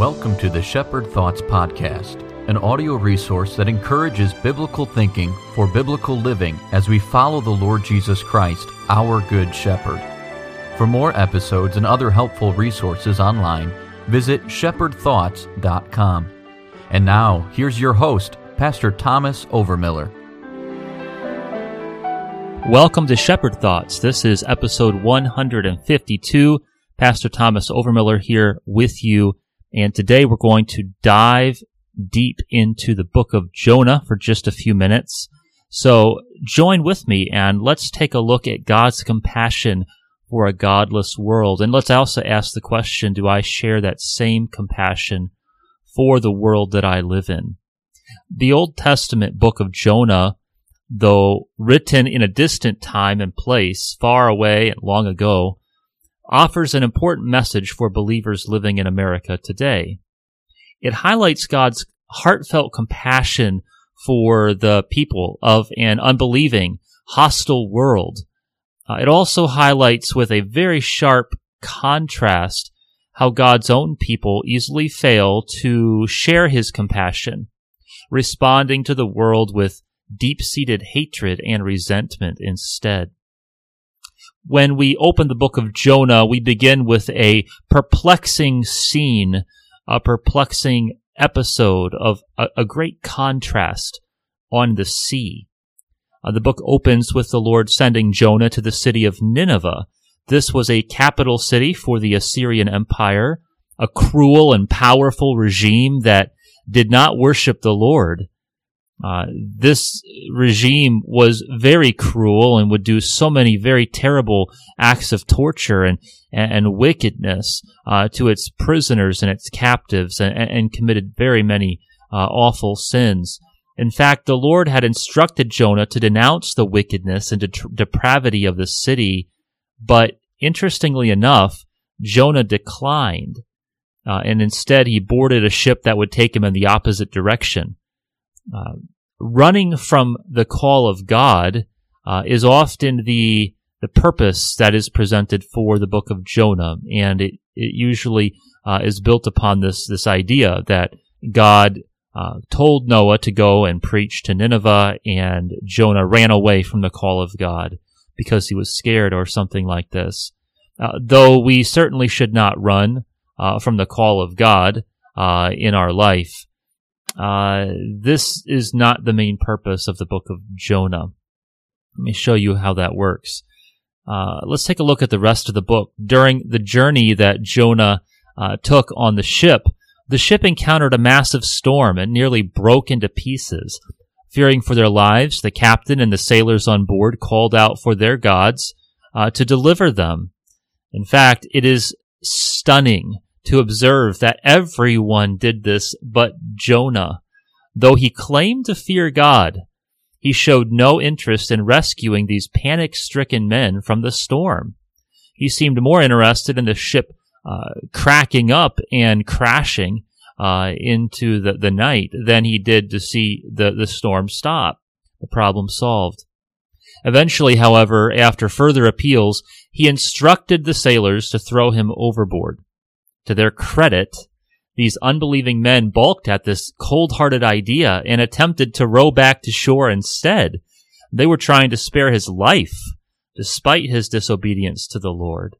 Welcome to the Shepherd Thoughts Podcast, an audio resource that encourages biblical thinking for biblical living as we follow the Lord Jesus Christ, our Good Shepherd. For more episodes and other helpful resources online, visit shepherdthoughts.com. And now, here's your host, Pastor Thomas Overmiller. Welcome to Shepherd Thoughts. This is episode 152. Pastor Thomas Overmiller here with you. And today we're going to dive deep into the book of Jonah for just a few minutes. So join with me and let's take a look at God's compassion for a godless world. And let's also ask the question, do I share that same compassion for the world that I live in? The Old Testament book of Jonah, though written in a distant time and place, far away and long ago, offers an important message for believers living in America today. It highlights God's heartfelt compassion for the people of an unbelieving, hostile world. It also highlights with a very sharp contrast how God's own people easily fail to share His compassion, responding to the world with deep-seated hatred and resentment instead. When we open the book of Jonah, we begin with a perplexing scene, a perplexing episode of a great contrast on the sea. The book opens with the Lord sending Jonah to the city of Nineveh. This was a capital city for the Assyrian Empire, a cruel and powerful regime that did not worship the Lord. This regime was very cruel and would do so many very terrible acts of torture and wickedness to its prisoners and its captives and committed very many awful sins. In fact, the Lord had instructed Jonah to denounce the wickedness and depravity of the city, but interestingly enough, Jonah declined, and instead he boarded a ship that would take him in the opposite direction. Running from the call of God is often the purpose that is presented for the book of Jonah, and it usually is built upon this idea that God told Noah to go and preach to Nineveh, and Jonah ran away from the call of God because he was scared or something like this. Though we certainly should not run from the call of God in our life, this is not the main purpose of the book of Jonah. Let me show you how that works. Let's take a look at the rest of the book. During the journey that Jonah took on the ship encountered a massive storm and nearly broke into pieces. Fearing for their lives, the captain and the sailors on board called out for their gods to deliver them. In fact, it is stunning to observe that everyone did this but Jonah. Though he claimed to fear God, he showed no interest in rescuing these panic-stricken men from the storm. He seemed more interested in the ship cracking up and crashing into the night than he did to see the storm stop, the problem solved. Eventually, however, after further appeals, he instructed the sailors to throw him overboard. To their credit, these unbelieving men balked at this cold-hearted idea and attempted to row back to shore instead. They were trying to spare his life, despite his disobedience to the Lord.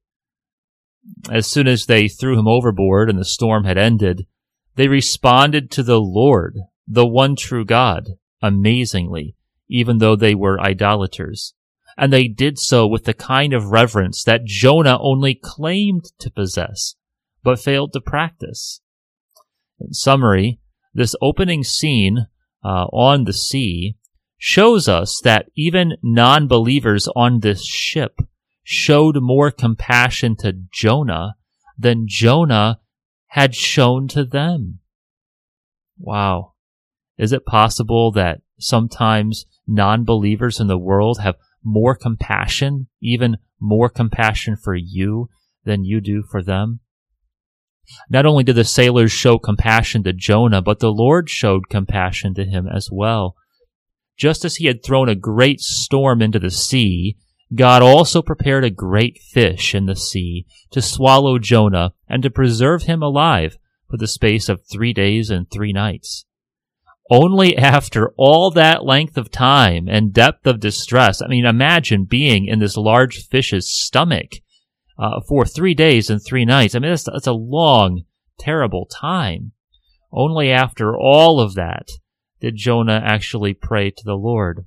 As soon as they threw him overboard and the storm had ended, they responded to the Lord, the one true God, amazingly, even though they were idolaters. And they did so with the kind of reverence that Jonah only claimed to possess, but failed to practice. In summary, this opening scene on the sea shows us that even non-believers on this ship showed more compassion to Jonah than Jonah had shown to them. Wow. Is it possible that sometimes non-believers in the world have more compassion, even more compassion for you than you do for them? Not only did the sailors show compassion to Jonah, but the Lord showed compassion to him as well. Just as he had thrown a great storm into the sea, God also prepared a great fish in the sea to swallow Jonah and to preserve him alive for the space of 3 days and 3 nights. Only after all that length of time and depth of distress, imagine being in this large fish's stomach for 3 days and 3 nights. That's a long, terrible time. Only after all of that did Jonah actually pray to the Lord.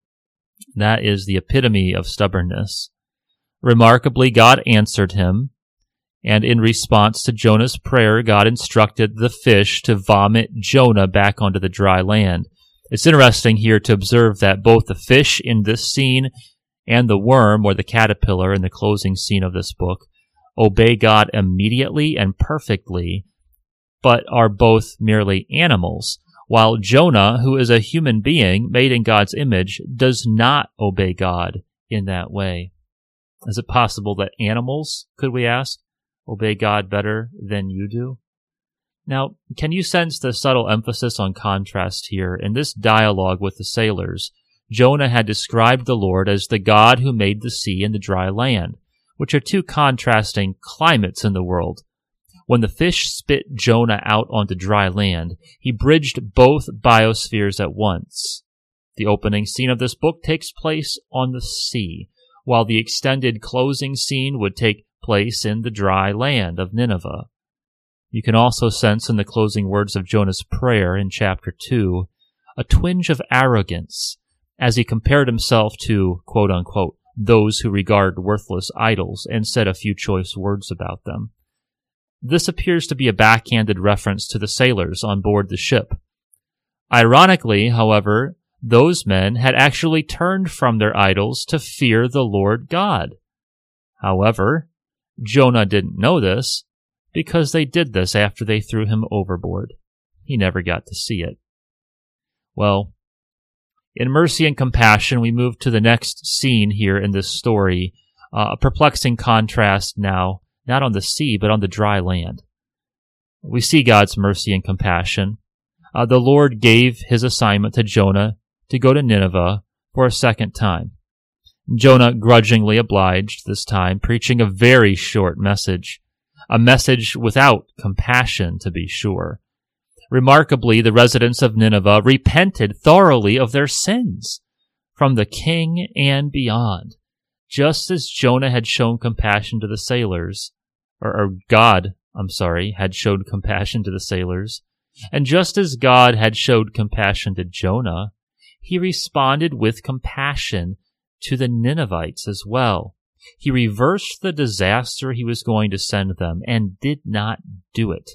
That is the epitome of stubbornness. Remarkably, God answered him, and in response to Jonah's prayer, God instructed the fish to vomit Jonah back onto the dry land. It's interesting here to observe that both the fish in this scene and the worm, or the caterpillar in the closing scene of this book, obey God immediately and perfectly, but are both merely animals, while Jonah, who is a human being made in God's image, does not obey God in that way. Is it possible that animals, could we ask, obey God better than you do? Now, can you sense the subtle emphasis on contrast here? In this dialogue with the sailors, Jonah had described the Lord as the God who made the sea and the dry land, which are two contrasting climates in the world. When the fish spit Jonah out onto dry land, he bridged both biospheres at once. The opening scene of this book takes place on the sea, while the extended closing scene would take place in the dry land of Nineveh. You can also sense in the closing words of Jonah's prayer in chapter 2 a twinge of arrogance as he compared himself to, quote-unquote, those who regard worthless idols and said a few choice words about them. This appears to be a backhanded reference to the sailors on board the ship. Ironically, however, those men had actually turned from their idols to fear the Lord God. However, Jonah didn't know this because they did this after they threw him overboard. He never got to see it. Well, in mercy and compassion, we move to the next scene here in this story, a perplexing contrast now, not on the sea, but on the dry land. We see God's mercy and compassion. The Lord gave his assignment to Jonah to go to Nineveh for a second time. Jonah grudgingly obliged this time, preaching a very short message, a message without compassion, to be sure. Remarkably, the residents of Nineveh repented thoroughly of their sins, from the king and beyond, just as Jonah had shown compassion to the sailors, God had showed compassion to the sailors, and just as God had showed compassion to Jonah, he responded with compassion to the Ninevites as well. He reversed the disaster he was going to send them and did not do it.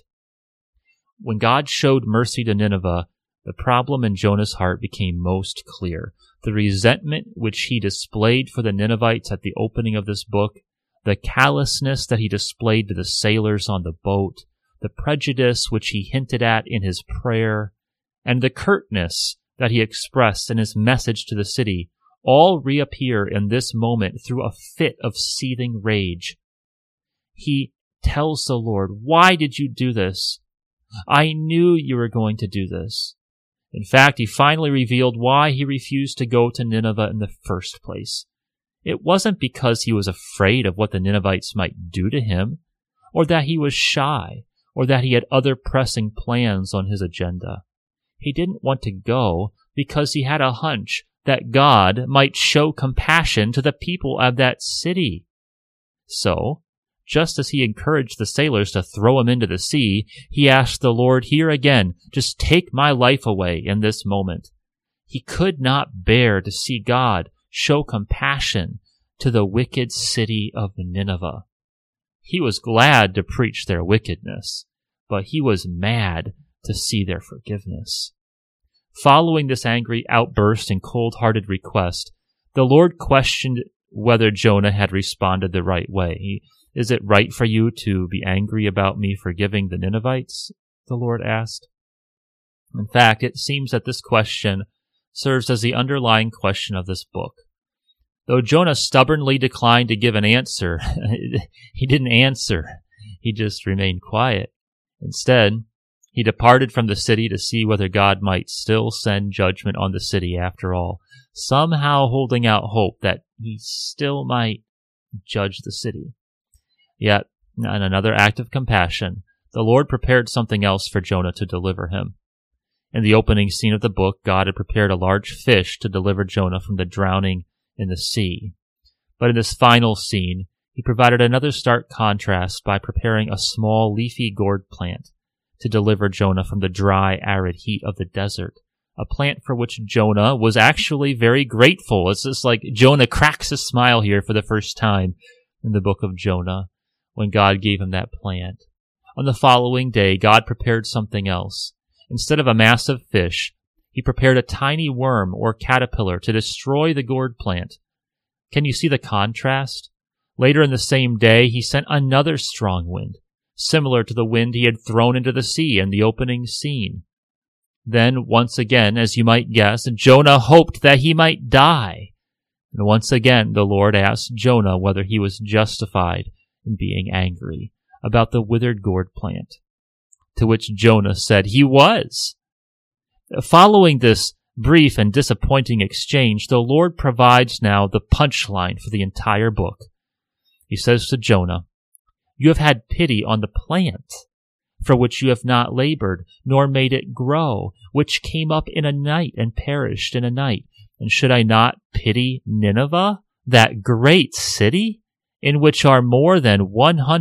When God showed mercy to Nineveh, the problem in Jonah's heart became most clear. The resentment which he displayed for the Ninevites at the opening of this book, the callousness that he displayed to the sailors on the boat, the prejudice which he hinted at in his prayer, and the curtness that he expressed in his message to the city, all reappear in this moment through a fit of seething rage. He tells the Lord, "Why did you do this? I knew you were going to do this." In fact, he finally revealed why he refused to go to Nineveh in the first place. It wasn't because he was afraid of what the Ninevites might do to him, or that he was shy, or that he had other pressing plans on his agenda. He didn't want to go because he had a hunch that God might show compassion to the people of that city. So, just as he encouraged the sailors to throw him into the sea, he asked the Lord here again, "Just take my life away in this moment." He could not bear to see God show compassion to the wicked city of Nineveh. He was glad to preach their wickedness, but he was mad to see their forgiveness. Following this angry outburst and cold-hearted request, the Lord questioned whether Jonah had responded the right way. "Is it right for you to be angry about me forgiving the Ninevites?" the Lord asked. In fact, it seems that this question serves as the underlying question of this book. Though Jonah stubbornly declined to give an answer, he didn't answer. He just remained quiet. Instead, he departed from the city to see whether God might still send judgment on the city after all, somehow holding out hope that he still might judge the city. Yet, in another act of compassion, the Lord prepared something else for Jonah to deliver him. In the opening scene of the book, God had prepared a large fish to deliver Jonah from the drowning in the sea. But in this final scene, he provided another stark contrast by preparing a small leafy gourd plant to deliver Jonah from the dry, arid heat of the desert, a plant for which Jonah was actually very grateful. It's just like Jonah cracks a smile here for the first time in the book of Jonah when God gave him that plant. On the following day, God prepared something else. Instead of a massive fish, he prepared a tiny worm or caterpillar to destroy the gourd plant. Can you see the contrast? Later in the same day, he sent another strong wind, similar to the wind he had thrown into the sea in the opening scene. Then, once again, as you might guess, Jonah hoped that he might die. And once again, the Lord asked Jonah whether he was justified in being angry about the withered gourd plant, to which Jonah said he was. Following this brief and disappointing exchange, the Lord provides now the punchline for the entire book. He says to Jonah, "You have had pity on the plant, for which you have not labored, nor made it grow, which came up in a night and perished in a night. And should I not pity Nineveh, that great city, in which are more than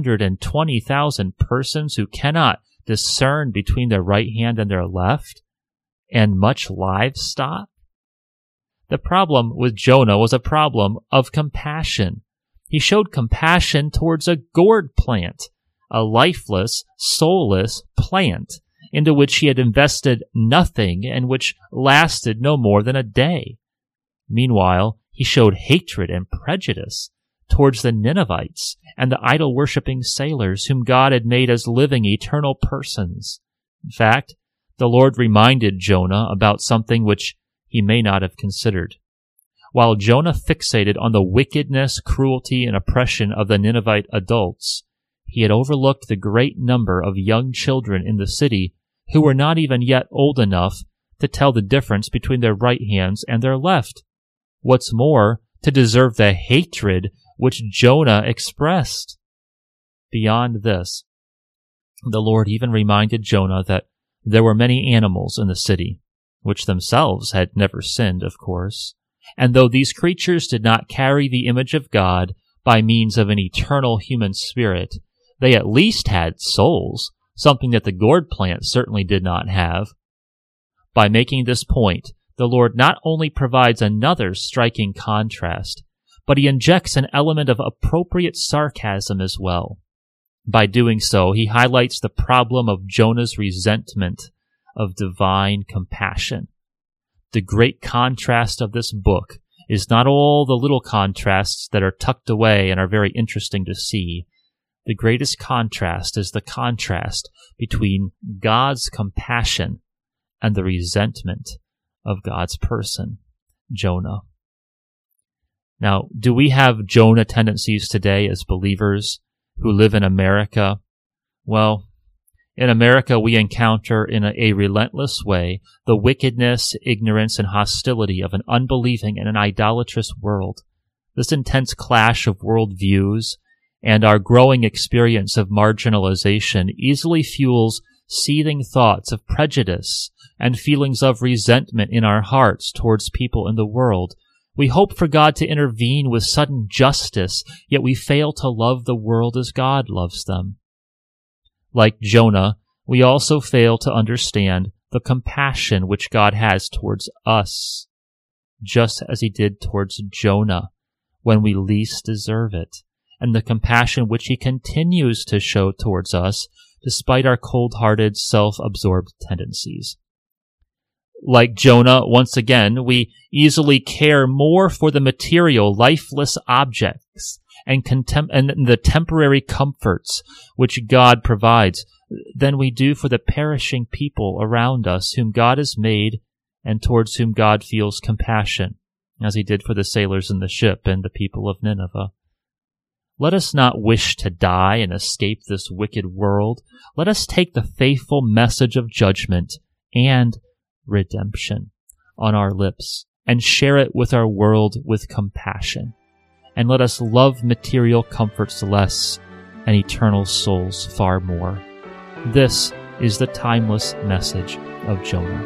120,000 persons who cannot discern between their right hand and their left, and much livestock?" The problem with Jonah was a problem of compassion. He showed compassion towards a gourd plant, a lifeless, soulless plant into which he had invested nothing and which lasted no more than a day. Meanwhile, he showed hatred and prejudice towards the Ninevites and the idol-worshipping sailors whom God had made as living, eternal persons. In fact, the Lord reminded Jonah about something which he may not have considered. While Jonah fixated on the wickedness, cruelty, and oppression of the Ninevite adults, he had overlooked the great number of young children in the city who were not even yet old enough to tell the difference between their right hands and their left. What's more, to deserve the hatred which Jonah expressed. Beyond this, the Lord even reminded Jonah that there were many animals in the city, which themselves had never sinned, of course, and though these creatures did not carry the image of God by means of an eternal human spirit, they at least had souls, something that the gourd plant certainly did not have. By making this point, the Lord not only provides another striking contrast, but he injects an element of appropriate sarcasm as well. By doing so, he highlights the problem of Jonah's resentment of divine compassion. The great contrast of this book is not all the little contrasts that are tucked away and are very interesting to see. The greatest contrast is the contrast between God's compassion and the resentment of God's person, Jonah. Now, do we have Jonah tendencies today as believers who live in America? Well, in America, we encounter in a relentless way the wickedness, ignorance, and hostility of an unbelieving and an idolatrous world. This intense clash of worldviews and our growing experience of marginalization easily fuels seething thoughts of prejudice and feelings of resentment in our hearts towards people in the world. We hope for God to intervene with sudden justice, yet we fail to love the world as God loves them. Like Jonah, we also fail to understand the compassion which God has towards us, just as he did towards Jonah when we least deserve it, and the compassion which he continues to show towards us despite our cold-hearted, self-absorbed tendencies. Like Jonah, once again, we easily care more for the material, lifeless objects and the temporary comforts which God provides than we do for the perishing people around us whom God has made and towards whom God feels compassion, as he did for the sailors in the ship and the people of Nineveh. Let us not wish to die and escape this wicked world. Let us take the faithful message of judgment and redemption on our lips and share it with our world with compassion. And let us love material comforts less and eternal souls far more. This is the timeless message of Jonah.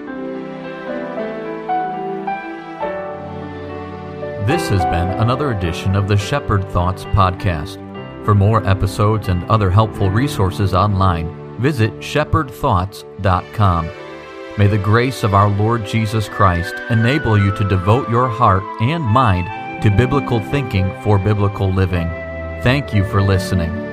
This has been another edition of the Shepherd Thoughts podcast. For more episodes and other helpful resources online, visit shepherdthoughts.com. May the grace of our Lord Jesus Christ enable you to devote your heart and mind to biblical thinking for biblical living. Thank you for listening.